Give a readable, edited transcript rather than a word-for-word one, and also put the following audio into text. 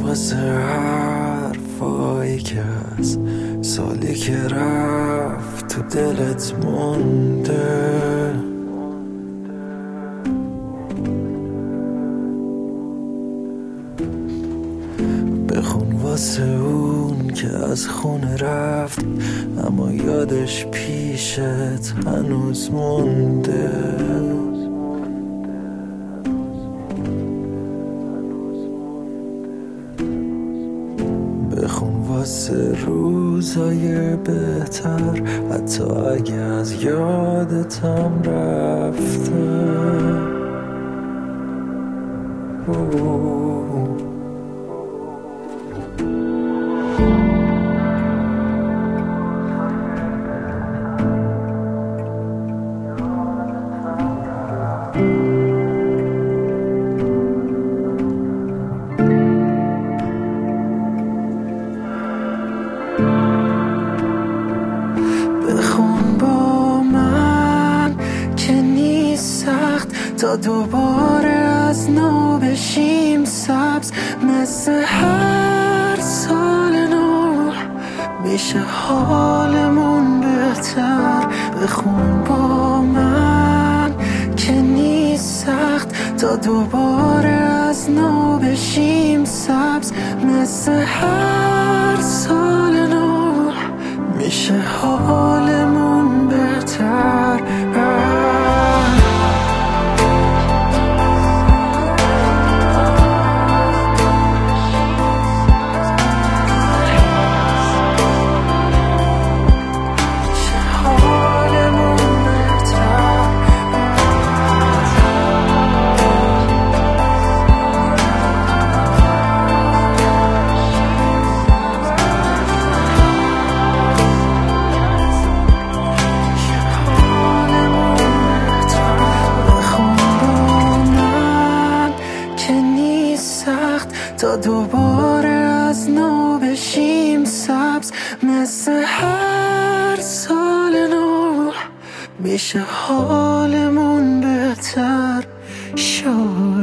مثل حرفایی که از سالی که رفت تو دلت مونده. بخون واسه اون که از خونه رفت اما یادش پیشت هنوز مونده. بخون واسه روزای بهتر حتی اگه از یادتم رفته. بخون با من که نیست سخت تا دوباره از نو بشیم سبز. مثل هر سال نو میشه حالمون بهتر. بخون با من که نیست سخت تا دوباره از نو بشیم سبز. مثل هر سال نو میشه حالمون بهتر. تا دوباره از نو بشیم سبز. مثل هر سال نو میشه حالمون بهتر.